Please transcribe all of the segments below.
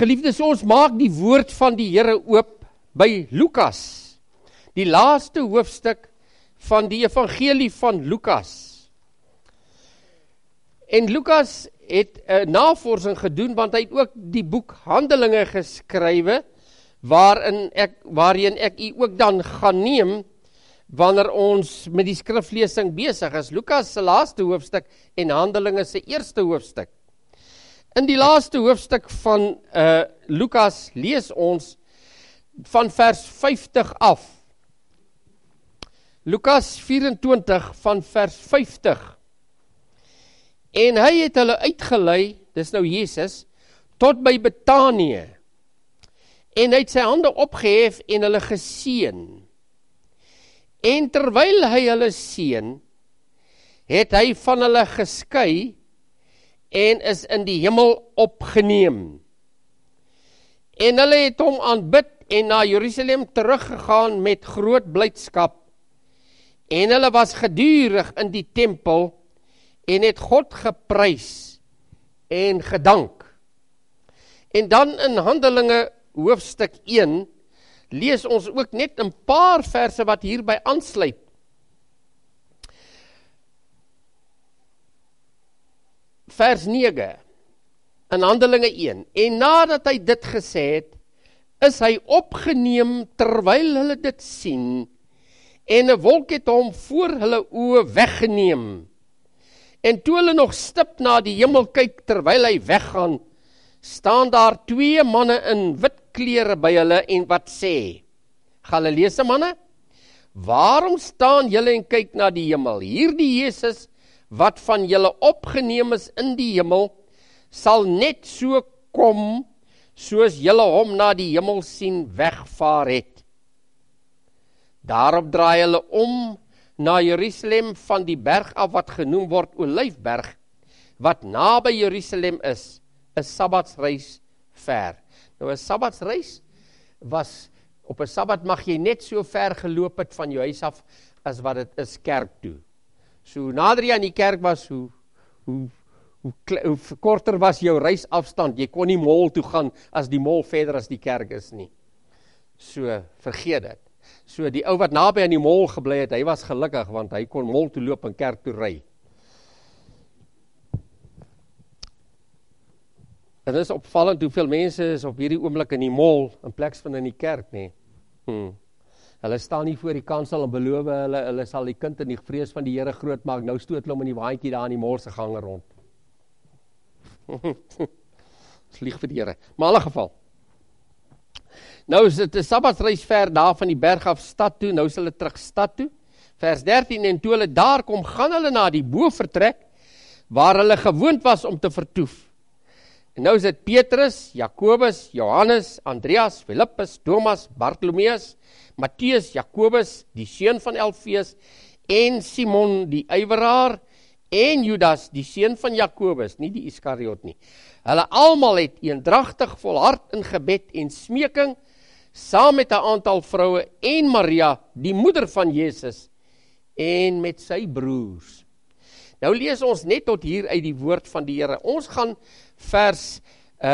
Geliefdes, ons maak die woord van die Here oop by Lukas, die laaste hoofstuk van die evangelie van Lukas. En Lukas het 'n navorsing gedoen, want hy het ook die boek Handelinge geskrywe, waarin ek u ook dan gaan neem, wanneer ons met die skriflesing besig is. Lukas se laaste hoofstuk en Handelinge se eerste hoofstuk. In die laaste hoofstuk van Lukas lees ons van vers 50 af. Lukas 24 van vers 50. En hy het hulle uitgelei, dis nou Jesus, tot by Betanië. En hy het sy hande opgehef en hulle geseën. En terwyl hy hulle seën, het hy van hulle geskei en is in die hemel opgeneem. En hulle het hom aanbid en na Jerusalem teruggegaan met groot blydskap. En hulle was gedurig in die tempel en het God geprys en gedank. En dan in Handelinge hoofstuk 1 lees ons ook net 'n paar verse wat hierby aansluit. Vers 9 in Handelinge 1. En nadat hy dit gesê het, is hy opgeneem terwyl hulle dit sien, en 'n wolk het hom voor hulle oë weggeneem. En toe hulle nog stip na die hemel kyk terwyl hy weggaan, staan daar 2 manne in wit klere by hulle en wat sê: Galileese manne, waarom staan julle en kyk na die hemel? Hierdie Jesus wat van julle opgeneem is in die hemel, sal net so kom, soos julle hom na die hemel sien wegvaar het. Daarop draai hulle om na Jerusalem van die berg af wat genoem word Olyfberg, wat naby Jerusalem is, 'n sabbatsreis ver. Nou 'n sabbatsreis was, op 'n sabbat mag jy net so ver geloop het van jou huis af, as wat dit is kerk toe. So hoe nader jy aan die kerk was, hoe korter was jou reisafstand. Jy kon nie mall toe gaan, as die mall verder as die kerk is nie. So, vergeet dit. So die ou wat naby aan die mall gebly het, hy was gelukkig, want hy kon mall toe loop en kerk toe ry. En dit is opvallend hoeveel mense is op hierdie oomblik in die mall, in plek van in die kerk, nee. Hulle staan nie voor die kansel en beloof hulle sal die kind in die vrees van die Here groot maak. Nou stoot hulle om in die waantjie daar in die mall se gange rond. Vlieg vir die Here. Maar in alle geval, nou is dit 'n sabbatsreis ver daar van die berg af stad toe, nou is hulle terug stad toe. Vers 13, en toe hulle daar kom, gaan hulle na die bovertrek, waar hulle gewoond was om te vertoef. En nou is dit Petrus, Jakobus, Johannes, Andreas, Philippus, Thomas, Bartolomeus, Matteus, Jakobus, die seun van Alfeus, en Simon die ywerraar, en Judas, die seun van Jakobus, nie die Iskariot nie. Hulle almal het eendragtig volhard in gebed en smeking, saam met 'n aantal vroue en Maria, die moeder van Jesus, en met sy broers. Nou lees ons net tot hier uit die woord van die Here. Ons gaan vers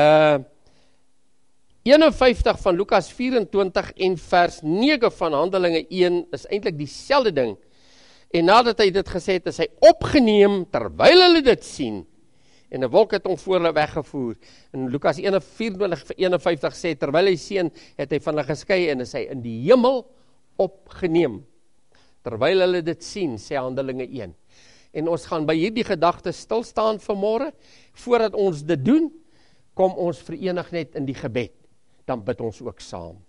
51 van Lukas 24 en vers 9 van Handelinge 1 is eintlik dieselfde ding. En nadat hy dit gesê het, is hy opgeneem terwyl hulle dit sien. En 'n wolk het hom voor hulle weggevoer. En Lukas 24:51 sê, terwyl hy seën, het hy van hulle geskei en is hy in die hemel opgeneem. Terwyl hulle dit sien, sê Handelinge 1. En ons gaan by hierdie gedagte stil staan vanmôre. Voordat ons dit doen, kom ons verenig net in die gebed. Dan bid ons ook saam.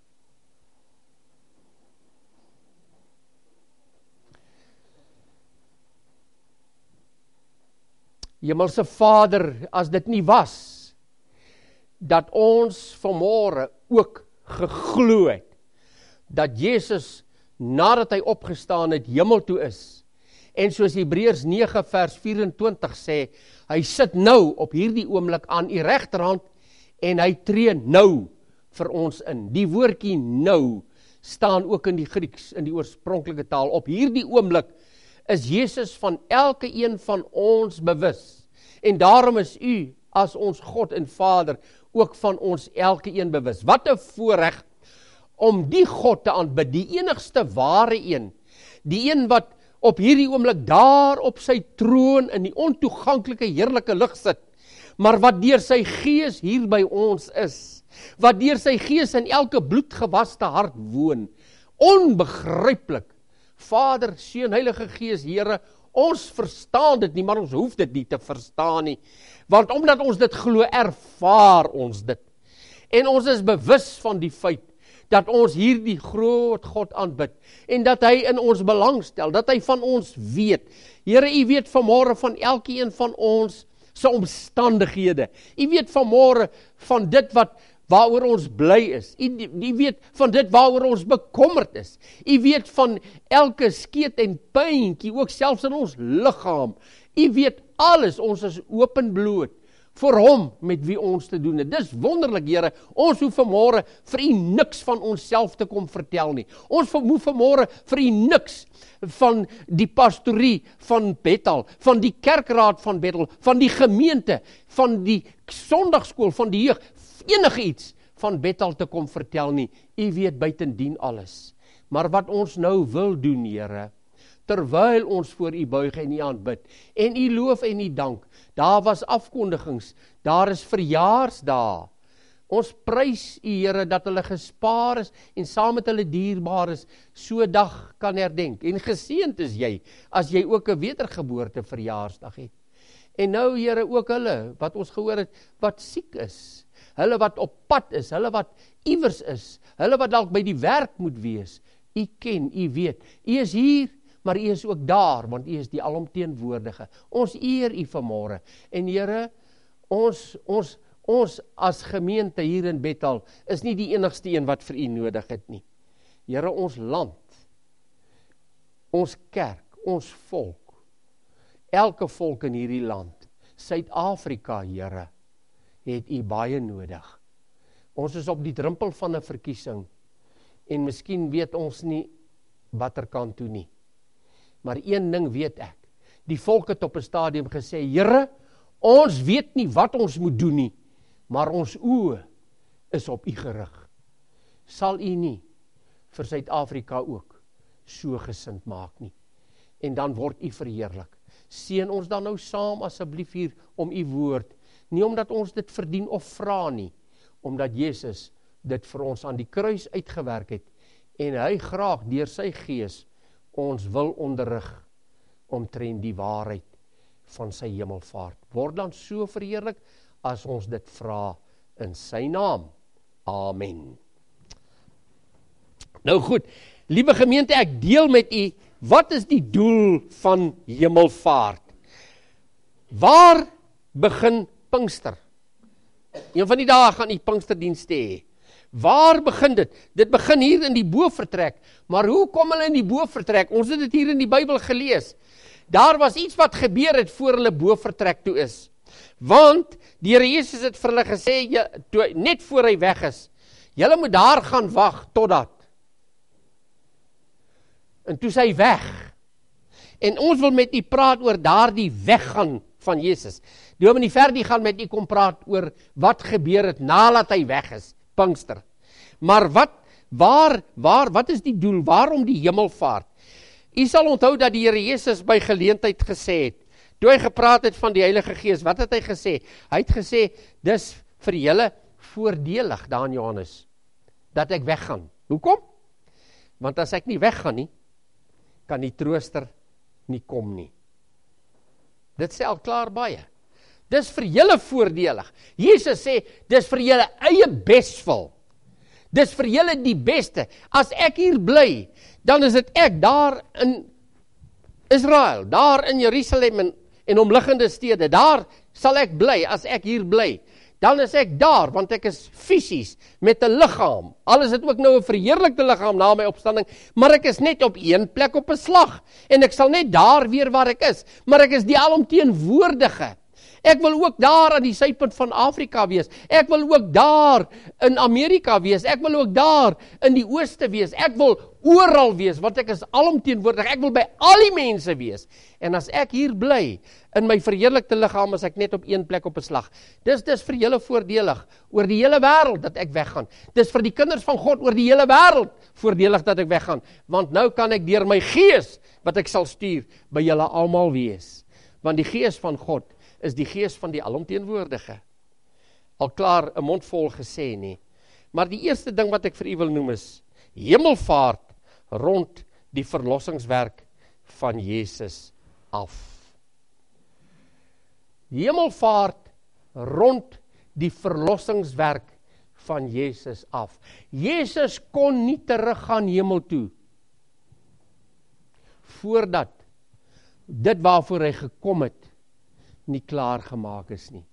Hemelse Vader, as dit nie was, dat ons vanmôre ook geglo het, dat Jesus, nadat hy opgestaan het, hemel toe is, en soos Hebreërs 9 vers 24 sê, hy sit nou op hierdie oomblik aan u regterhand, en hy tree nou vir ons in. Die woordjie nou staan ook in die Grieks, in die oorspronklike taal. Op hierdie oomblik is Jesus van elke een van ons bewus. En daarom is u, as ons God en Vader, ook van ons elke een bewus. Wat 'n voorreg om die God te aanbid, die enigste ware een, die een wat op hierdie oomblik daar op sy troon in die ontoeganklike heerlike lig sit, maar wat deur sy gees hier by ons is, wat deur sy gees in elke bloedgewaste hart woon, onbegryplik. Vader, Seun, Heilige Gees, Here, ons verstaan dit nie, maar ons hoef dit nie te verstaan nie, want omdat ons dit glo, ervaar ons dit. En ons is bewus van die feit, dat ons hierdie groot God aanbid, en dat hy in ons belang stel, dat hy van ons weet. Here, u weet vanmôre van elkeen van ons se omstandighede. U weet vanmôre van dit waaroor ons bly is. U weet van dit waaroor ons bekommerd is. U weet van elke skeet en pyntjie, ook selfs in ons liggaam. U weet alles, ons is openbloot vir hom met wie ons te doen het. Dis wonderlik, Here, ons hoef vanmôre vir u niks van onsself te kom vertel nie. Ons hoef vanmôre vir u niks van die pastorie van Bethel, van die kerkraad van Bethel, van die gemeente, van die sondagskool, van die jeug, enige iets van Bethel te kom vertel nie. U weet buitendien alles. Maar wat ons nou wil doen, Here, terwyl ons voor u buig en u aanbid, en u loof en u dank, daar was afkondigings, daar is verjaarsdae. Ons prys u, Here, dat hulle gespaar is en saam met hulle dierbaar is, so dag kan herdenk. En geseënd is jy, as jy ook 'n wedergeboorte verjaarsdag het. En nou, Here, ook hulle, wat ons gehoor het, wat siek is, hulle wat op pad is, hulle wat iewers is, hulle wat dalk by die werk moet wees. U ken, u weet, u is hier, maar u is ook daar, want u is die alomteenwoordige. Ons eer u vanmôre. En Here, ons as gemeente hier in Bethel is nie die enigste een wat vir u nodig het nie. Here, ons land, ons kerk, ons volk, elke volk in hierdie land, Suid-Afrika, Here, het u baie nodig. Ons is op die drempel van 'n verkiesing, en miskien weet ons nie watter kant toe nie. Maar een ding weet ek, die volk het op 'n stadium gesê, Here, ons weet nie wat ons moet doen nie, maar ons oë is op u gerig. Sal u nie vir Suid-Afrika ook so gesind maak nie? En dan word u verheerlik. Seën ons dan nou saam asseblief hier om u woord, nie omdat ons dit verdien of vra nie, omdat Jesus dit vir ons aan die kruis uitgewerk het, en hy graag deur sy gees ons wil onderrig omtrent die waarheid van sy hemelvaart. Word dan so verheerlik as ons dit vra in sy naam. Amen. Nou goed, liewe gemeente, ek deel met u, wat is die doel van hemelvaart? Waar begin Pinkster? Een van die dae gaan u Pinksterdienste hê. Waar begin dit? Dit begin hier in die bovertrek. Maar hoe kom hulle in die bovertrek? Ons het dit hier in die Bybel gelees. Daar was iets wat gebeur het voor hulle bovertrek toe is. Want die Here Jesus het vir hulle gesê, net voor hy weg is, julle moet daar gaan wag totdat. En toe is hy weg. En ons wil met u praat oor daardie weggaan van Jesus. Dominee Ferdi gaan met u kom praat oor wat gebeur het nadat hy weg is, Pinkster. Maar wat is die doel? Waarom die hemelvaart? U sal onthou dat die Here Jesus by geleentheid gesê het, toe hy gepraat het van die Heilige Gees, wat het hy gesê? Hy het gesê, dis vir julle voordelig, daar in Johannes, dat ek weggaan. Hoekom? Want as ek nie weggaan nie, kan die trooster nie kom nie. Dit sê al klaar baie. Dis vir julle voordelig. Jesus sê, dis vir julle eie beswil. Dis vir julle die beste. As ek hier bly, dan is dit ek daar in Israel, daar in Jerusalem en omliggende stede. Daar sal ek bly, as ek hier bly. Dan is ek daar, want ek is fisies met 'n liggaam. Al is dit ook nou 'n verheerlikte liggaam na my opstanding, maar ek is net op een plek op 'n slag. En ek sal net daar weer waar ek is, maar ek is die alomteenwoordige. Ek wil ook daar aan die suidpunt van Afrika wees. Ek wil ook daar in Amerika wees. Ek wil ook daar in die ooste wees. Ek wil oral wees, want ek is alomteenwoordig. Ek wil by al die mense wees. En as ek hier bly, in my verheerlikte liggaam, as ek net op een plek op 'n slag. Dis vir julle voordelig, oor die hele wêreld dat ek weggaan. Dis vir die kinders van God oor die hele wêreld voordelig dat ek weggaan. Want nou kan ek deur my gees, wat ek sal stuur, by julle almal wees. Want die gees van God is die gees van die alomteenwoordige. Al klaar 'n mond vol gesê nie. Maar die eerste ding wat ek vir u wil noem is hemelvaart rond die verlossingswerk van Jesus af. Hemelvaart rond die verlossingswerk van Jesus af. Jesus kon nie teruggaan hemel toe voordat dit waarvoor hy gekom het nie klaar gemaak is nie.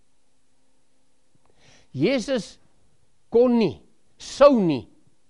Jesus kon nie, sou nie,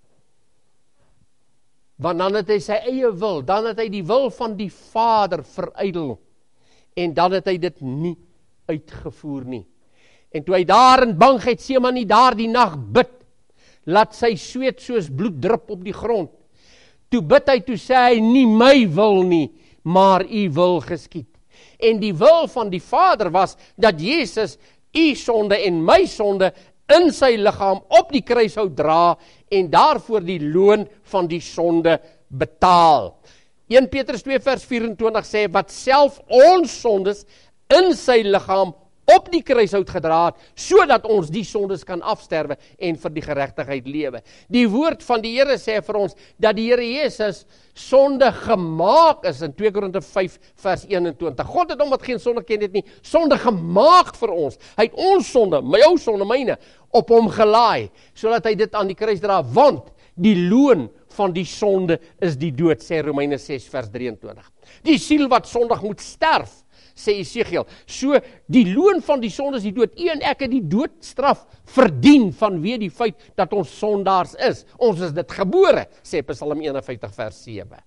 want dan het hy sy eie wil, dan het hy die wil van die Vader verydel, en dan het hy dit nie uitgevoer nie. En toe hy daar in Bang Getsemane daar die nag bid, laat sy sweet soos bloed drup op die grond. Toe bid hy, toe sê hy, nie my wil nie, maar u wil geskied. En die wil van die Vader was, dat Jesus u sonde en my sonde in sy liggaam op die kruis sou dra, en daarvoor die loon van die sonde betaal. 1 Petrus 2 vers 24 sê, wat self ons sondes in sy liggaam op die kruis hout gedra het, sodat ons die sondes kan afsterwe en vir die geregtigheid lewe. Die woord van die Here sê vir ons, dat die Here Jesus sonde gemaak is, in 2 Korinte 5 vers 21. God het hom wat geen sonde ken het nie, sonde gemaak vir ons. Hy het ons sonde, jou sonde, myne, op hom gelaai, sodat hy dit aan die kruis dra, want die loon van die sonde is die dood, sê Romeine 6 vers 23. Die siel wat sondig moet sterf, sê Esegiel. So, die loon van die sonde is die dood. U en ek het die doodstraf verdien vanweë die feit dat ons sondaars is. Ons is dit gebore, sê Psalm 51 vers 7.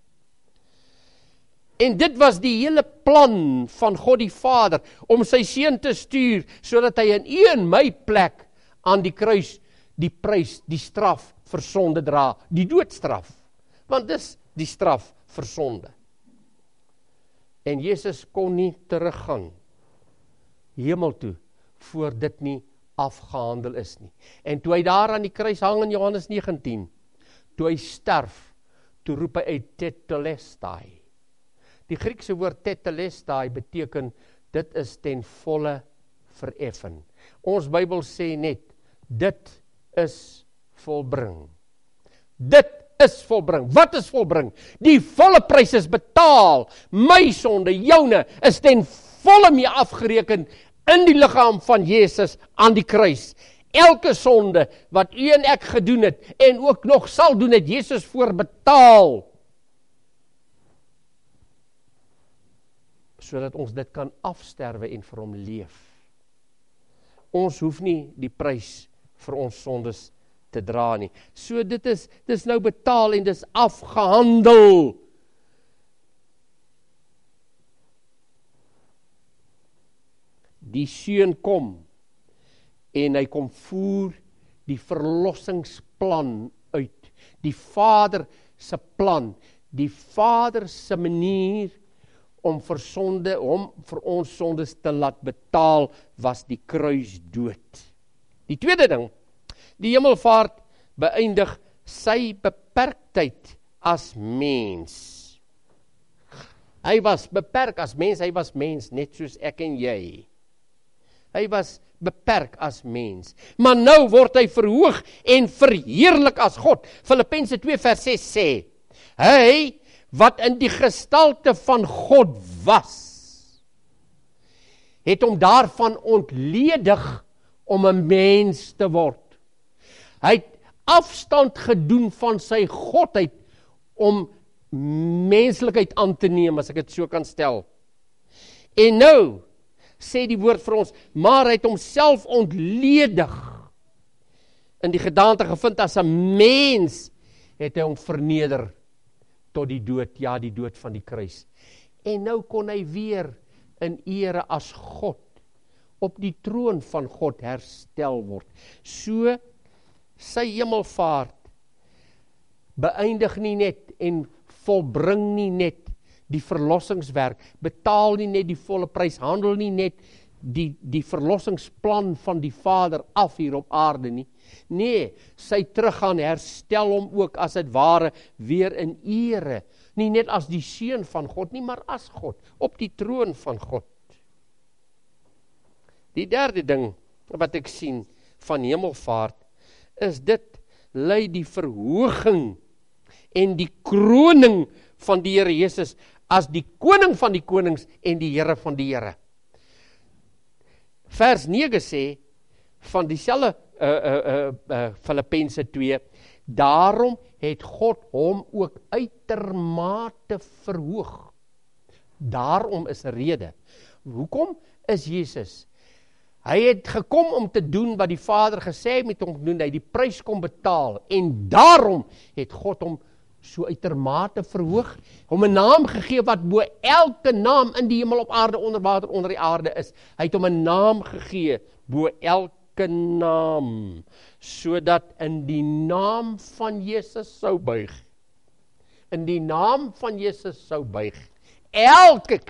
En dit was die hele plan van God die Vader, om sy seun te stuur, sodat hy in u en my plek aan die kruis die prys, die straf vir sonde dra, die doodstraf. Want dis die straf vir sonde. En Jesus kon nie teruggaan hemel toe, voor dit nie afgehandel is nie. En toe hy daar aan die kruis hang in Johannes 19, toe hy sterf, toe roep hy uit tetelestai. Die Griekse woord tetelestai beteken, dit is ten volle vereffen. Ons Bybel sê net, dit is volbring. Dit is volbring. Wat is volbring? Die volle prys is betaal. My sonde, joune, is ten volle mee afgereken in die liggaam van Jesus aan die kruis. Elke sonde wat u en ek gedoen het, en ook nog sal doen, het Jesus voor betaal. Sodat ons dit kan afsterwe en vir hom leef. Ons hoef nie die prys vir ons sondes te dra nie. So dis nou betaal en dis afgehandel. Die seun kom en hy kom voer die verlossingsplan uit. Die Vader se plan, die Vader se manier om vir ons sondes te laat betaal, was die kruisdood. Die tweede ding, die hemelvaart beëindig sy beperktheid as mens. Hy was beperk as mens, hy was mens, net soos ek en jy. Hy was beperk as mens. Maar nou word hy verhoog en verheerlik as God. Filippense 2 vers 6 sê, hy wat in die gestalte van God was, het hom daarvan ontledig om 'n mens te word. Hy het afstand gedoen van sy godheid om menslikheid aan te neem, as ek dit so kan stel. En nou sê die woord vir ons, maar hy het homself ontledig, in die gedaante gevind as 'n mens, het hy hom verneder tot die dood, ja, die dood van die kruis. En nou kon hy weer in ere as God op die troon van God herstel word. So sy hemelvaart beëindig nie net en volbring nie net die verlossingswerk, betaal nie net die volle prys, handel nie net die verlossingsplan van die Vader af hier op aarde nie. Nee, sy teruggaan herstel hom ook as het ware weer in ere. Nie net as die seun van God nie, maar as God, op die troon van God. Die derde ding wat ek sien van hemelvaart, is dit lei die verhoging en die kroning van die Here Jesus as die koning van die konings en die Here van die Here. Vers 9 sê, van dieselfde Filippense 2, daarom het God hom ook uitermate verhoog. Daarom is 'n rede. Hoekom is Jesus? Hy het gekom om te doen wat die Vader gesê met hom doen, hy die prys kom betaal, en daarom het God hom so uitermate verhoog, hom 'n naam gegee wat bo elke naam in die hemel, op aarde, onder water, onder die aarde is. Hy het hom 'n naam gegee bo elke naam, sodat in die naam van Jesus sou buig. In die naam van Jesus sou buig. Elke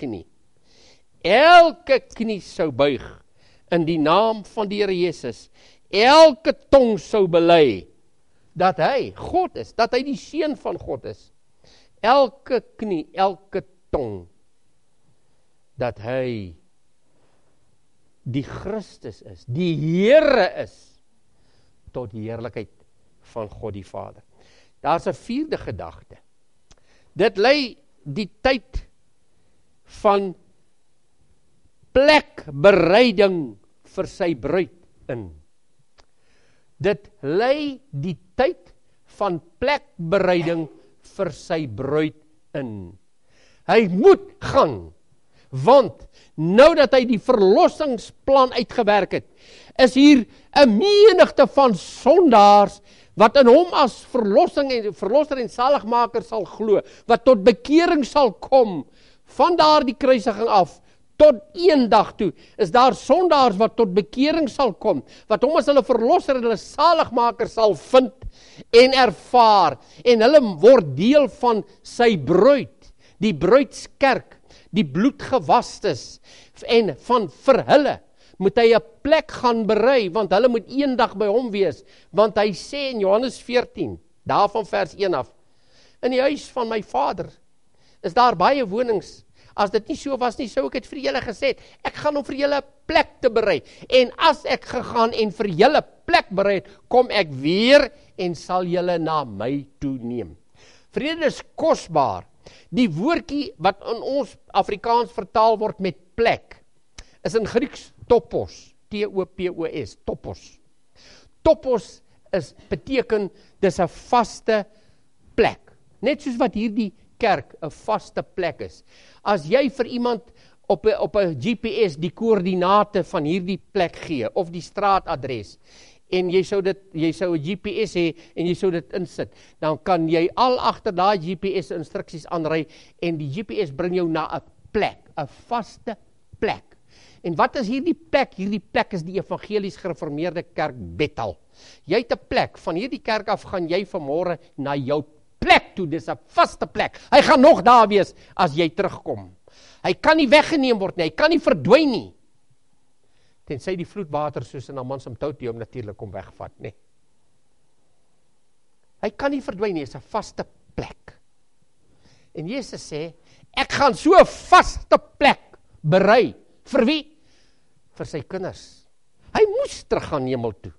knie sou buig in die naam van die Here Jesus. Elke tong sou bely dat hy God is, dat hy die seun van God is. Elke knie, elke tong, dat hy die Christus is, die Here is, tot die heerlikheid van God die Vader. Daar's 'n vierde gedagte. Dit lei die tyd van plekbereiding vir sy bruid in. Dit lei die tyd van plekbereiding vir sy bruid in. Hy moet gaan, want nou dat hy die verlossingsplan uitgewerk het, is hier 'n menigte van sondaars wat in hom as verlosser en saligmaker sal glo, wat tot bekering sal kom van daardie kruisiging af. Tot eendag toe is daar sondaars wat tot bekering sal kom, wat hom as hulle verlosser en hulle saligmaker sal vind en ervaar, en hulle word deel van sy bruid, die bruidskerk, die bloedgewastes, en vir hulle moet hy 'n plek gaan berei, want hulle moet eendag by hom wees, want hy sê in Johannes 14, daarvan vers 1 af, in die huis van my Vader is daar baie wonings. As dit nie so was nie, sou ek het vir julle gesê, ek gaan om vir julle 'n plek te berei, en as ek gegaan en vir julle plek berei het, kom ek weer en sal julle na my toe neem. Vrede is kosbaar. Die woordjie wat in ons Afrikaans vertaal word met plek, is in Grieks topos, T-O-P-O-S, topos. Topos beteken, dis 'n vaste plek. Net soos wat hierdie kerk 'n vaste plek is. As jy vir iemand op 'n GPS die koördinate van hierdie plek gee, of die straatadres, en jy sou 'n GPS hê, en jy sou dit insit, dan kan jy al agter daai GPS instruksies aanry, en die GPS bring jou na 'n plek, 'n vaste plek. En wat is hierdie plek? Hierdie plek is die evangelies gereformeerde kerk Bethel. Jy het 'n plek, van hierdie kerk af gaan jy vanmôre na jou plek toe, dis 'n vaste plek. Hy gaan nog daar wees as jy terugkom. Hy kan nie weggeneem word nie, hy kan nie verdwyn nie. Tensy die vloedwater soos in Amansimtoti hom natuurlik kom wegvat, nee. Hy kan nie verdwyn nie, is 'n vaste plek. En Jesus sê, ek gaan so 'n vaste plek berei. Vir wie? Vir sy kinders. Hy moes teruggaan hemel toe.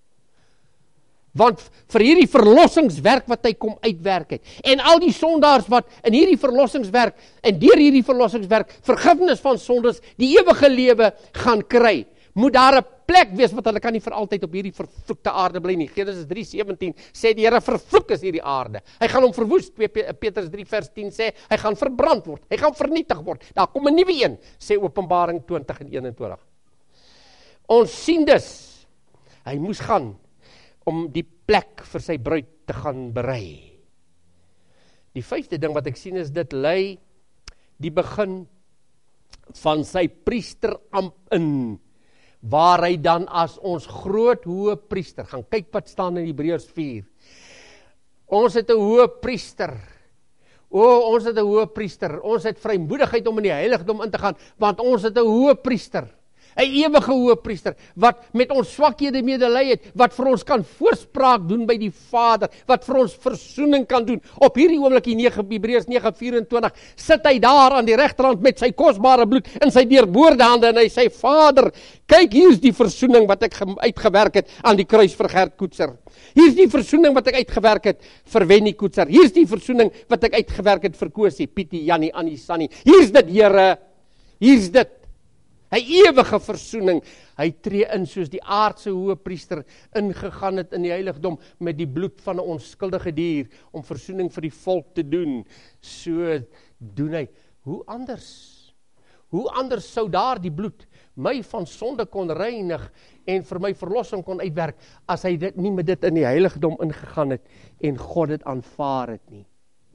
Want vir hierdie verlossingswerk wat hy kom uitwerk het, en al die sondaars wat in hierdie verlossingswerk, en deur hierdie verlossingswerk, vergifnis van sondes, die ewige lewe gaan kry, moet daar 'n plek wees, want hulle kan nie vir altyd op hierdie vervloekte aarde bly nie. Genesis 3:17 sê die Here, vervloek is hierdie aarde. Hy gaan hom verwoes. 2 Petrus 3 vers 10 sê, hy gaan verbrand word, hy gaan vernietig word. Daar kom 'n nuwe een, sê Openbaring 20 en 21. Ons sien dus, hy moes gaan om die plek vir sy bruid te gaan berei. Die 5de ding wat ek sien is, dit lei die begin van sy priesterampt in. waar hy dan as ons groot hoëpriester, gaan kyk wat staan in Hebreërs 4. Ons het 'n hoëpriester. Ons het 'n hoëpriester. Ons het vrymoedigheid om in die heiligdom in te gaan, want ons het 'n hoëpriester. 'n Ewige hoëpriester, wat met ons swakhede medelei het, wat vir ons kan voorspraak doen by die Vader, wat vir ons versoening kan doen. Op hierdie oomblik, Hebreërs 9:24, sit hy daar aan die regterhand met sy kosbare bloed in sy deurboorde hande, en hy sê, Vader, kyk, hier is die versoening wat ek uitgewerk het aan die kruis vir Gert Koetser. Hier is die versoening wat ek uitgewerk het vir Wennie Koetser. Hier is die versoening wat ek uitgewerk het vir Kosie, Pietie, Jannie, Annie, Sannie. Hier is dit, Here. Hier is dit. 'n Ewige versoening. Hy tree in soos die aardse hoëpriester ingegaan het in die heiligdom met die bloed van 'n onskuldige dier om versoening vir die volk te doen. So doen hy. Hoe anders sou daar die bloed my van sonde kon reinig en vir my verlossing kon uitwerk as hy dit nie met dit in die heiligdom ingegaan het en God dit aanvaar het nie.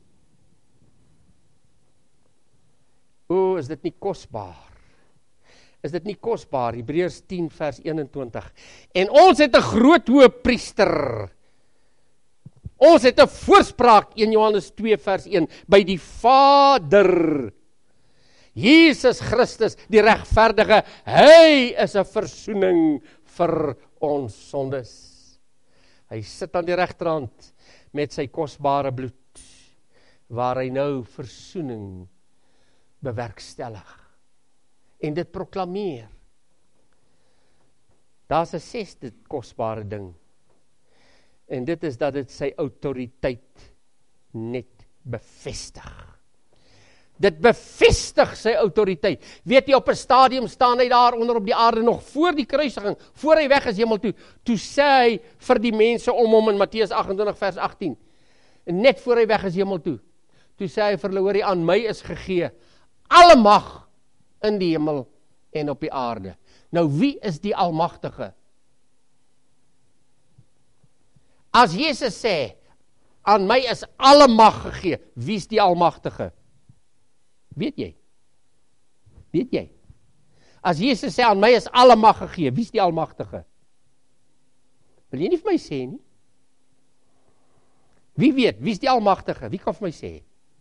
Is dit nie kosbaar? Is dit nie kosbaar? Hebreërs 10 vers 21. En ons het 'n groot hoëpriester. Ons het 'n voorspraak, 1 Johannes 2 vers 1, by die Vader. Jesus Christus, die regverdige, hy is 'n versoening vir ons sondes. Hy sit aan die regterhand met sy kosbare bloed, waar hy nou versoening bewerkstellig. En dit proklameer. Daar's 'n 6de kosbare ding. En dit is dat dit sy autoriteit net bevestig. Dit bevestig sy autoriteit. Weet jy, op 'n stadium staan hy daar onder op die aarde nog voor die kruisiging, voor hy weg is hemel toe. Toe sê hy vir die mense om hom in Matteus 28 vers 18. En net voor hy weg is hemel toe. Toe sê hy vir hulle, hoor, aan my is gegee alle mag in die hemel en op die aarde. Nou, wie is die Almagtige? As Jesus sê, aan my is alle mag gegee, wie is die Almagtige? Weet jy? Weet jy? As Jesus sê, aan my is alle mag gegee, wie is die Almagtige? Wil jy nie vir my sê nie? Wie weet, wie is die Almagtige? Wie kan vir my sê?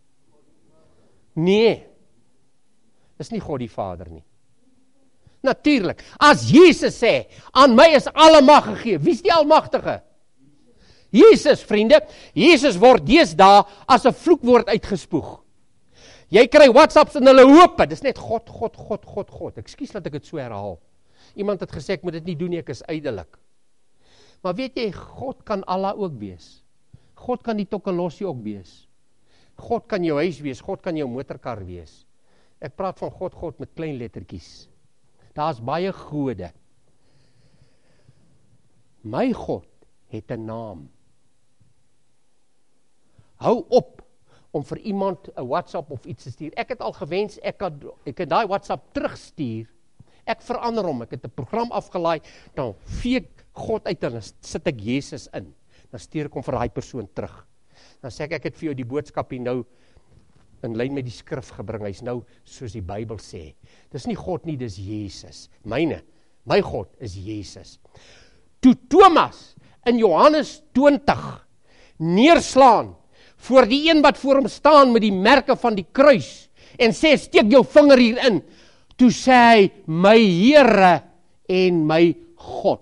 Nee, is nie God die Vader nie. Natuurlik, as Jesus sê, aan my is alle mag gegee, wie is die Almagtige? Jesus, vriende, Jesus word deesdae as 'n vloekwoord uitgespoeg. Jy kry WhatsApps en hulle hoop, dis net God. Ekskuus dat ek dit so herhaal. Iemand het gesê, ek moet dit nie doen nie, ek is ydelik. Maar weet jy, God kan Allah ook wees. God kan die tokkelossie ook wees. God kan jou huis wees, God kan jou motorkar wees. Ek praat van God met klein lettertjies. Daar's baie gode. My God het 'n naam. Hou op om vir iemand 'n WhatsApp of iets te stuur. Ek het al gewens, ek het daai WhatsApp terugstuur. Ek verander hom, ek het 'n program afgelaai, dan vee ek God uit en dan sit ek Jesus in. Dan stuur ek hom vir daai persoon terug. Dan sê ek het vir jou die boodskap hier nou in lyn met die skrif gebring. Hy's nou soos die Bybel sê. Dis nie God nie, dis Jesus. My God is Jesus. Toe Thomas in Johannes 20 neerslaan voor die een wat voor hom staan met die merke van die kruis en sê, steek jou vinger hierin, toe sê hy, my Here en my God.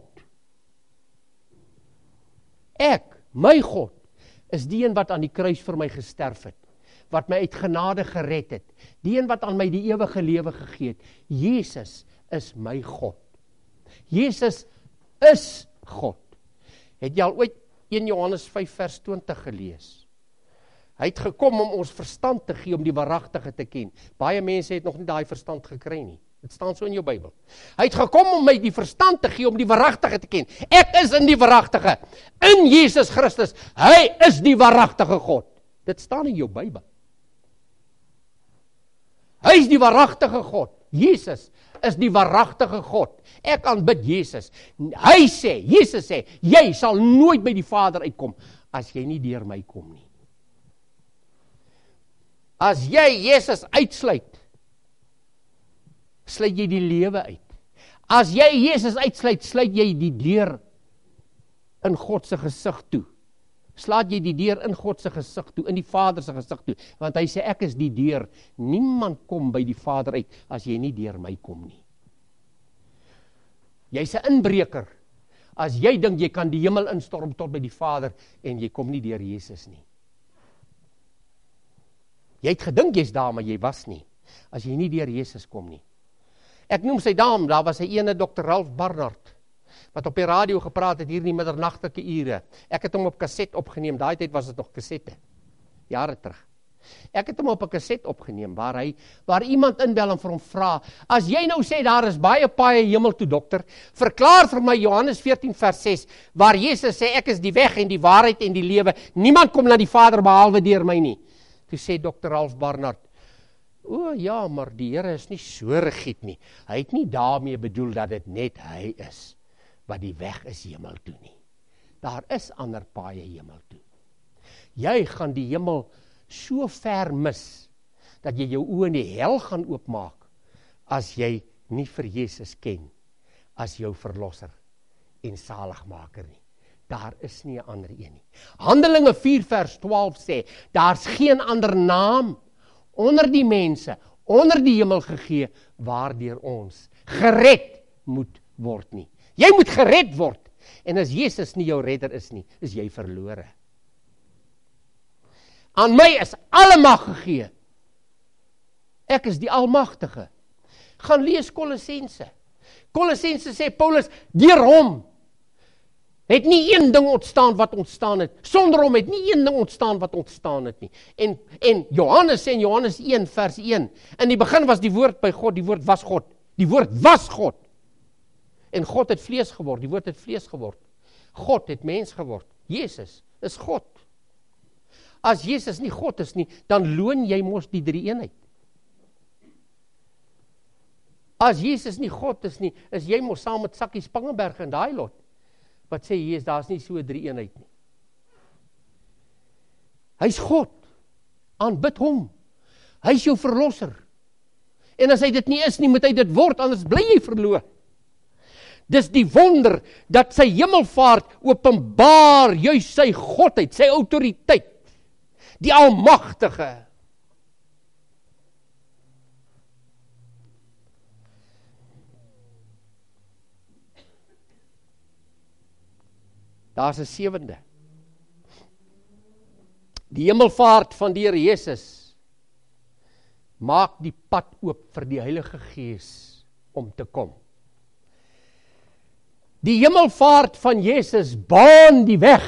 My God, is die een wat aan die kruis vir my gesterf het, wat my uit genade gered het, die een wat aan my die ewige lewe gegee het. Jesus is my God. Jesus is God. Het jy al ooit 1 Johannes 5 vers 20 gelees? Hy het gekom om ons verstand te gee om die waaragtige te ken. Baie mense het nog nie daai verstand gekry nie. Dit staan so in jou Bybel. Hy het gekom om my die verstand te gee om die waaragtige te ken. Ek is in die waaragtige, in Jesus Christus. Hy is die waaragtige God. Dit staan in jou Bybel. Hy is die waaragtige God. Jesus is die waaragtige God. Ek aanbid Jesus. Jesus sê, jy sal nooit by die Vader uitkom as jy nie deur my kom nie. As jy Jesus uitsluit, sluit jy die lewe uit. As jy Jesus uitsluit, sluit jy die deur in God se gesig toe. Slaat jy die deur in God se gesig toe, in die Vader se gesig toe, want hy sê ek is die deur. Niemand kom by die Vader uit as jy nie deur my kom nie. Jy's 'n inbreker as jy dink jy kan die hemel instorm tot by die Vader en jy kom nie deur Jesus nie. Jy het gedink jy's daar, maar jy was nie, as jy nie deur Jesus kom nie. Ek noem sy naam, daar was 'n ene Dr. Ralph Barnard, wat op die radio gepraat het hier in die middernagtelike ure. Ek het hom op kaset opgeneem, daai tyd was dit nog kasette, jare terug. Ek het hom op 'n kaset opgeneem, waar iemand inbel en vir hom vra, as jy nou sê, daar is baie paaie hemel toe, dokter, verklaar vir my Johannes 14 vers 6, waar Jesus sê, ek is die weg en die waarheid en die lewe, niemand kom na die Vader behalwe deur my nie. Toe sê Dr. Ralph Barnard, o ja, maar die Here is nie so rigied nie. Hy het nie daarmee bedoel dat dit net hy is, wat die weg is hemel toe nie. Daar is ander paaie hemel toe. Jy gaan die hemel so ver mis, dat jy jou oë in die hel gaan oopmaak, as jy nie vir Jesus ken, as jou verlosser en saligmaker nie. Daar is nie 'n ander een nie. Handelinge 4 vers 12 sê, daar's geen ander naam onder die mense, onder die hemel gegee, waardeur ons gered moet word nie. Jy moet gered word, en as Jesus nie jou redder is nie, is jy verlore. Aan my is alle mag gegee. Ek is die almagtige. Gaan lees Kolossense. Kolossense sê Paulus, deur hom het nie een ding ontstaan wat ontstaan het. Sonder hom het nie een ding ontstaan wat ontstaan het nie. En Johannes sê in Johannes 1 vers 1, in die begin was die woord by God, die woord was God. Die woord was God. En God het vlees geword, die woord het vlees geword. God het mens geword. Jesus is God. As Jesus nie God is nie, dan loon jy mos die drie eenheid. As Jesus nie God is nie, is jy mos saam met Sakkie Spangenberg in daai lot. Wat sê Jesus, daar's nie so 'n drie eenheid nie. Hy's God. Aanbid hom. Hy's jou verlosser. En as hy dit nie is nie, moet hy dit word, anders bly jy verloor. Dis die wonder dat sy hemelvaart openbaar juis sy godheid, sy autoriteit, die almagtige. Daar's 'n sewende. Die hemelvaart van die Here Jesus maak die pad oop vir die Heilige Gees om te kom. Die hemelvaart van Jesus baan die weg.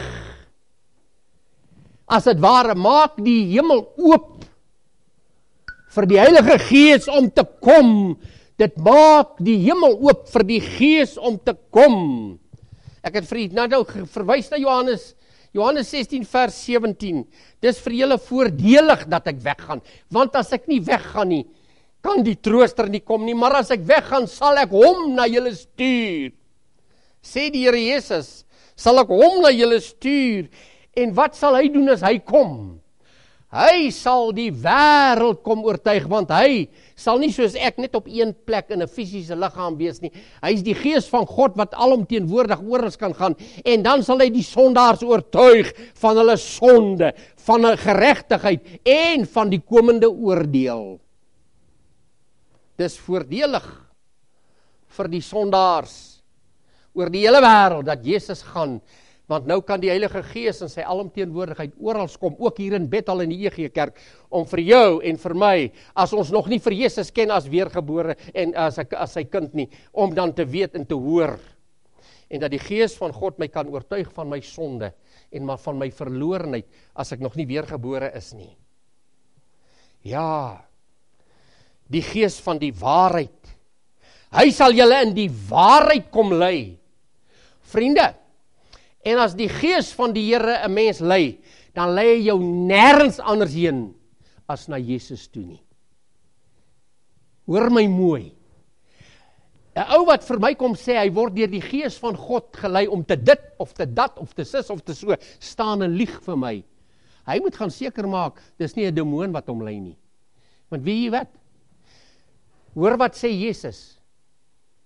As dit ware, maak die hemel oop vir die Heilige Gees om te kom. Dit maak die hemel oop vir die Gees om te kom. Ek het vir u nou verwys na Johannes 16 vers 17. Dis vir julle voordelig dat ek weggaan, want as ek nie weggaan nie, kan die trooster nie kom nie, maar as ek weggaan, sal ek hom na julle stuur. Sê die Here Jesus, sal ek hom na julle stuur, en wat sal hy doen as hy kom? Hy sal die wêreld kom oortuig, want hy sal nie soos ek net op een plek in 'n fisiese liggaam wees nie. Hy is die Gees van God wat alomteenwoordig oral kan gaan, en dan sal hy die sondaars oortuig van hulle sonde, van hulle geregtigheid en van die komende oordeel. Dis voordelig vir die sondaars oor die hele wêreld dat Jesus gaan, want nou kan die Heilige Gees in sy alomteenwoordigheid oral kom, ook hier in Bethel in die EG Kerk, om vir jou en vir my, as ons nog nie vir Jesus ken as weergebore en as sy kind nie, om dan te weet en te hoor, en dat die Gees van God my kan oortuig van my sonde, en maar van my verlorenheid, as ek nog nie weergebore is nie. Ja, die Gees van die waarheid, hy sal julle in die waarheid kom lei. Vriende, en as die Gees van die Here 'n mens lei, dan lei hy jou nêrens anders heen as na Jesus toe nie. Hoor my mooi. 'n Ou wat vir my kom sê, hy word deur die Gees van God gelei om te dit, of te dat, of te sis, of te so, staan en lieg vir my. Hy moet gaan seker maak, dis nie 'n demoon wat hom lei nie. Want weet jy wat? Hoor wat sê Jesus.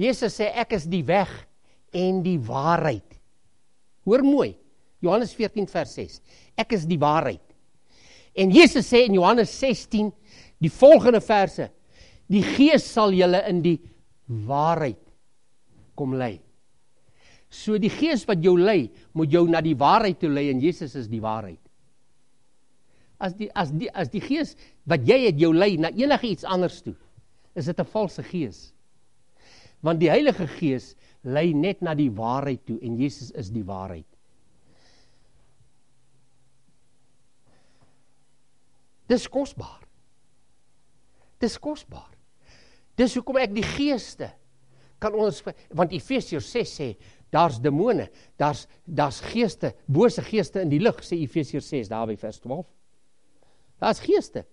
Jesus sê, ek is die weg en die waarheid. Hoor mooi, Johannes 14 vers 6, ek is die waarheid. En Jesus sê in Johannes 16, die volgende verse, die Gees sal julle in die waarheid kom lei. So die Gees wat jou lei, moet jou na die waarheid toe lei, en Jesus is die waarheid. As die Gees wat jy het jou lei na enige iets anders toe, is dit 'n valse gees. Want die Heilige Gees lei net na die waarheid toe, en Jesus is die waarheid. Dis kosbaar. Dis kosbaar. Dis hoekom ek die geeste kan ons, want Efesiërs 6 sê, daar's demone, daar's geeste, bose geeste in die lug, sê Efesiërs 6, daar by vers 12. Daar's geeste.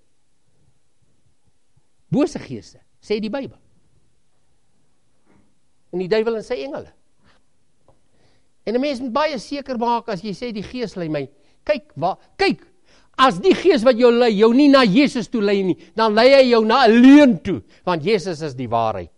Bose geeste, sê die Bybel. En die duiwel en sy engele. En 'n mens moet baie seker maak, as jy sê die Gees lei my, kyk, as die Gees wat jou lei, jou nie na Jesus toe lei nie, dan lei hy jou na 'n leuen toe, want Jesus is die waarheid.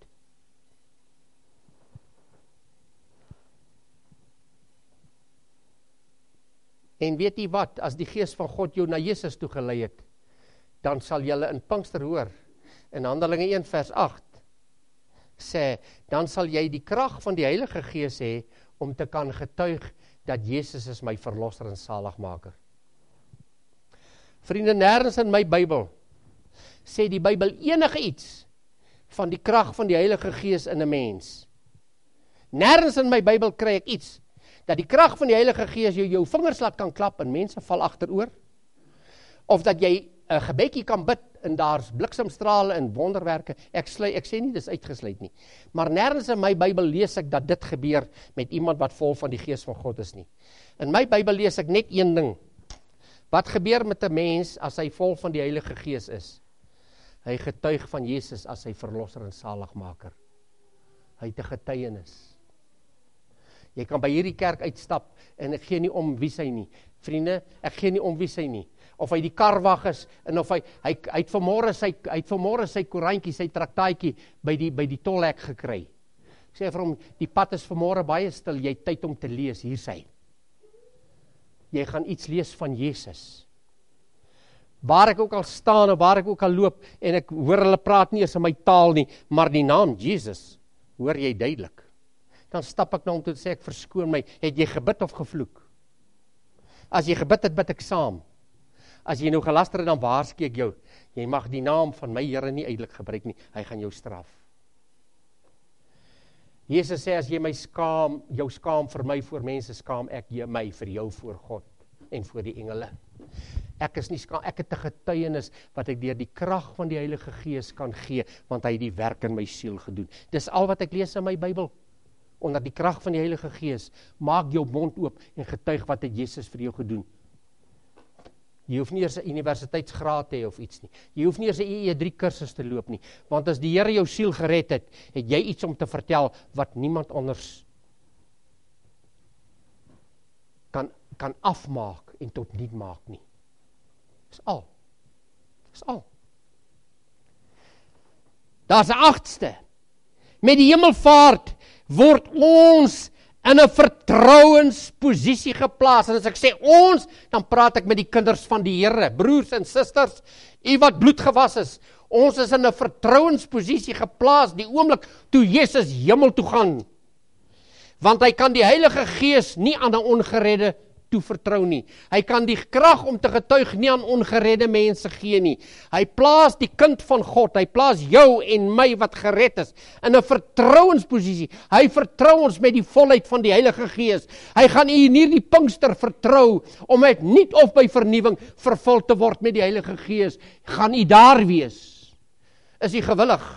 En weet jy wat, as die Gees van God jou na Jesus toe gelei het, dan sal julle in Pinkster hoor, in Handelinge 1 vers 8, sê, dan sal jy die krag van die Heilige Gees hê, om te kan getuig, dat Jesus is my verlosser en saligmaker. Vriende, nêrens in my Bybel, sê die Bybel enige iets, van die krag van die Heilige Gees in 'n mens. Nêrens in my Bybel kry ek iets, dat die krag van die Heilige Gees jou vingers laat kan klap en mense val agteroor, of dat jy 'n gebedjie kan bid en daar's bliksemstrale en wonderwerke. Ek sê nie dis uitgesluit nie, maar nêrens in my Bybel lees ek dat dit gebeur met iemand wat vol van die Gees van God is nie. In my Bybel lees ek net een ding. Wat gebeur met 'n mens as hy vol van die Heilige Gees is? Hy getuig van Jesus as sy verlosser en saligmaker. Hy het 'n getuienis. Jy kan by hierdie kerk uitstap, en ek gee nie om wie sy nie. Vriende, ek gee nie om wie sy nie. Of hy die karwag is, en of hy het vanmôre sy koerantjie, sy traktaatjie, by die tolhek gekry. Ek sê vir hom, die pad is vanmôre baie stil, jy het tyd om te lees, hier sy. Jy gaan iets lees van Jesus. Waar ek ook al staan, en waar ek ook al loop, en ek hoor hulle praat nie eens in my taal nie, maar die naam Jesus, hoor jy duidelik. Dan stap ek na hom toe en sê ek, verskoon my, het jy gebid of gevloek? As jy gebid het, bid ek saam. As jy nou gelaster het, dan waarsku ek jou, jy mag die naam van my Here nie uitelik gebruik nie, hy gaan jou straf. Jesus sê, as jy jou skaam vir my voor mense, skaam ek my vir jou voor God en voor die engele. Ek is nie skaam, ek het 'n getuienis wat ek deur die krag van die Heilige Gees kan gee, want hy het die werk in my siel gedoen. Dis al wat ek lees in my Bybel. Onder die krag van die Heilige Gees, maak jou mond oop en getuig wat het Jesus vir jou gedoen. Jy hoef nie eers 'n universiteitsgraad te hê of iets nie. Jy hoef nie eers 'n EE3 kursus te loop nie, want as die Here jou siel gered het, het jy iets om te vertel wat niemand anders kan afmaak en tot niet maak nie. Dis al. Dis al. Daar's 'n 8ste. Met die hemelvaart word ons in 'n vertrouensposisie geplaas. En as ek sê ons, dan praat ek met die kinders van die Here, broers en susters, u wat bloedgewas is. Ons is in 'n vertrouensposisie geplaas die oomblik toe Jesus hemel toe gaan. Want hy kan die Heilige Gees nie aan 'n ongeredde toe vertrou nie. Hy kan die krag om te getuig nie aan ongeredde mense gee nie. Hy plaas die kind van God, hy plaas jou en my wat gered is, in 'n vertrouensposisie. Hy vertrou ons met die volheid van die Heilige Gees. Hy gaan u in hierdie Pinkster vertrou, om uit nuut of by vernuwing vervul te word met die Heilige Gees. Gaan u daar wees? Is u gewillig?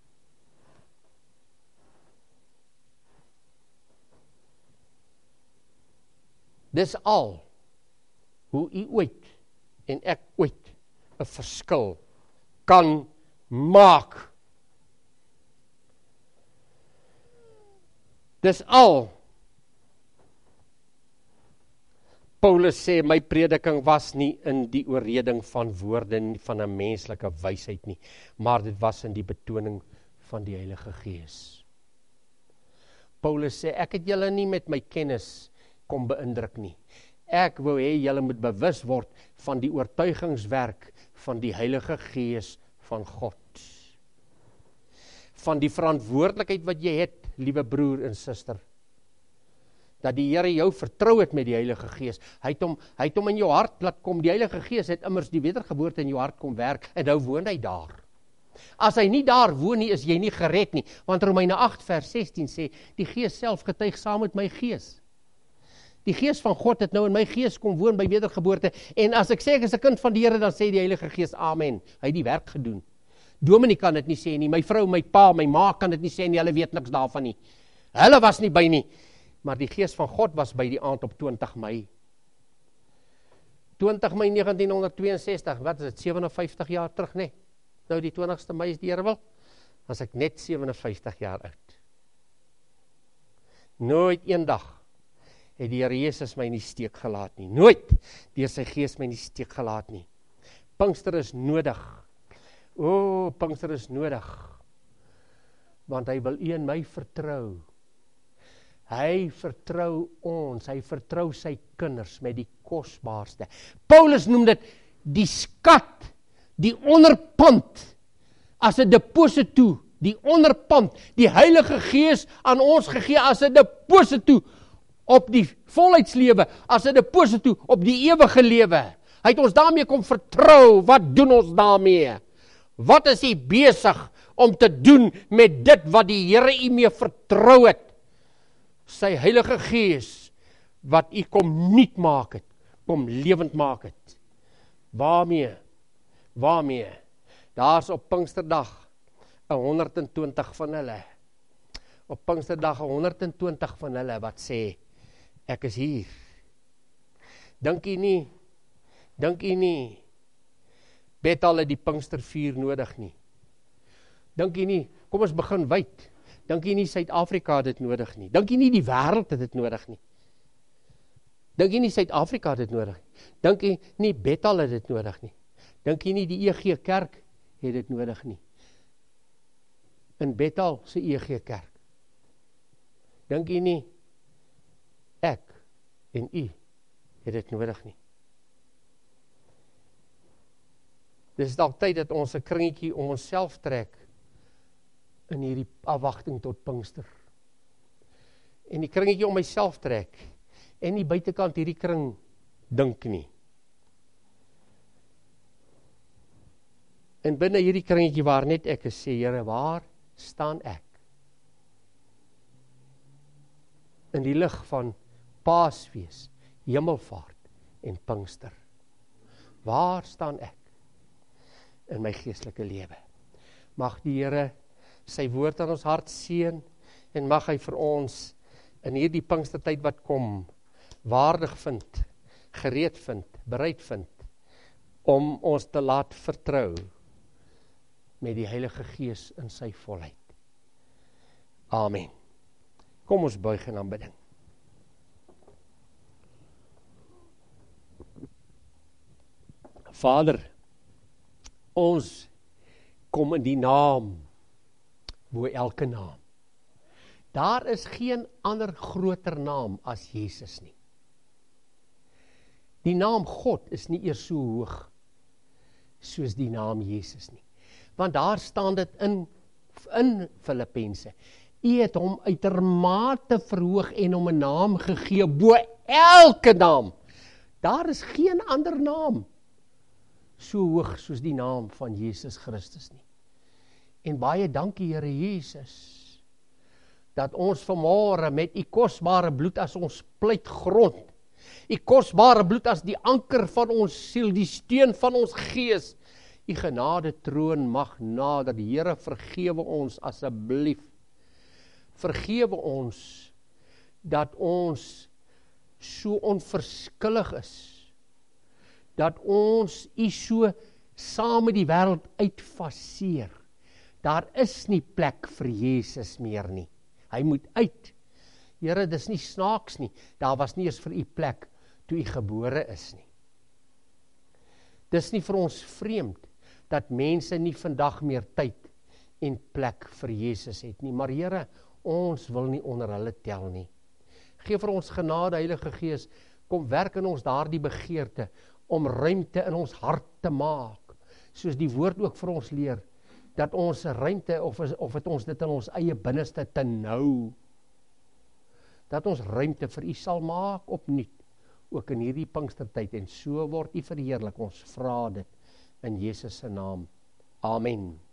Dis al hoe u ooit en ek ooit 'n verskil kan maak. Dis al. Paulus sê, my prediking was nie in die oorreding van woorde van 'n menslike wysheid nie, maar dit was in die betoning van die Heilige Gees. Paulus sê, ek het julle nie met my kennis kom beïndruk nie. Ek wou hê julle moet bewus word van die oortuigingswerk van die Heilige Gees van God. Van die verantwoordelikheid wat jy het, liewe broer en suster. Dat die Here jou vertrou het met die Heilige Gees. Hy het hom in jou hart laat kom. Die Heilige Gees het immers die wedergeboorte in jou hart kom werk en nou woon hy daar. As hy nie daar woon nie, is jy nie gered nie. Want Romeine 8 vers 16 sê, die Gees self getuig saam met my gees. Die Gees van God het nou in my gees kom woon by wedergeboorte. En as ek sê ek is 'n kind van die Here, dan sê die Heilige Gees amen. Hy het die werk gedoen. Dominee kan dit nie sê nie, my vrou, my pa, my ma kan dit nie sê nie, hulle weet niks daarvan nie. Hulle was nie by nie. Maar die Gees van God was by die aand op 20 Mei. 20 Mei 1962, wat is dit, 57 jaar terug, nee? Nou die 20ste Mei is die Here wil, was ek net 57 jaar oud. Nooit eendag het die Here Jesus my in die steek gelaat nie. Nooit deur sy Gees my in die steek gelaat nie. Pinkster is nodig. O, Pinkster is nodig. Want hy wil u en my vertrou. Hy vertrou ons, hy vertrou sy kinders met die kosbaarste. Paulus noem dit die skat, die onderpand, as 'n deposito, die onderpand, die Heilige Gees aan ons gegee as 'n deposito op die volheidslewe, as 'n deposito op die ewige lewe. Hy het ons daarmee kom vertrou. Wat doen ons daarmee? Wat is u besig om te doen met dit wat die Here u mee vertrou het? Sy Heilige Gees, wat u kom nuut maak het, kom lewend maak het. Waarmee? Daar's op Pinksterdag 120 van hulle. Op Pinksterdag 120 van hulle wat sê, ek is hier. Dink u nie, Bethal het die Pinkstervuur nodig nie. Dink u nie, kom ons begin wyd. Dink jy nie Suid-Afrika het dit nodig nie? Dink jy nie die wêreld het dit nodig nie? Dink jy nie Suid-Afrika het dit nodig nie? Dink jy nie Bethal het dit nodig nie? Dink jy nie die EG Kerk het dit nodig nie? In Bethal se EG Kerk. Dink jy nie ek en u het dit nodig nie? Dis dalk tyd dat ons 'n kringetjie om onsself trek in hierdie afwagting tot Pinkster. En die kringetjie om myself trek, en die buitekant hierdie kring dink nie. En binne hierdie kringetjie waar net ek is, sê Here, waar staan ek? In die lig van Paasfees, Hemelvaart en Pinkster. Waar staan ek in my geestelike lewe? Mag die Here sy woord aan ons hart seën, en mag hy vir ons in hierdie Pinkstertyd wat kom, waardig vind, gereed vind, bereid vind, om ons te laat vertrou met die Heilige Gees in sy volheid. Amen. Kom ons buig in aanbidding. Vader, ons kom in die naam bo elke naam. Daar is geen ander groter naam as Jesus nie. Die naam God is nie eers so hoog soos die naam Jesus nie. Want daar staan dit in Filippense. U het hom uitermate verhoog en hom 'n naam gegee bo elke naam. Daar is geen ander naam so hoog soos die naam van Jesus Christus nie. En baie dankie Here Jesus, dat ons vanmôre met u kosbare bloed as ons pleitgrond, u kosbare bloed as die anker van ons siel, die steun van ons gees, u genade troon mag nader. Here, vergewe ons asseblief. Vergewe ons dat ons so onverskillig is, dat ons u so saam met die wêreld uitfaseer. Daar is nie plek vir Jesus meer nie. Hy moet uit. Here, dis nie snaaks nie. Daar was nie eens vir u plek toe u gebore is nie. Dis nie vir ons vreemd dat mense nie vandag meer tyd en plek vir Jesus het nie. Maar Here, Ons wil nie onder hulle tel nie. Geef vir ons genade, Heilige Gees, kom werk in ons daardie begeerte, om ruimte in ons hart te maak, soos die woord ook vir ons leer, dat ons ruimte, of het ons dit in ons eie binneste te nou, dat ons ruimte vir U sal maak opnuut, ook in hierdie Pinkstertyd, en so word U verheerlik, ons vra dit, in Jesus se naam, Amen.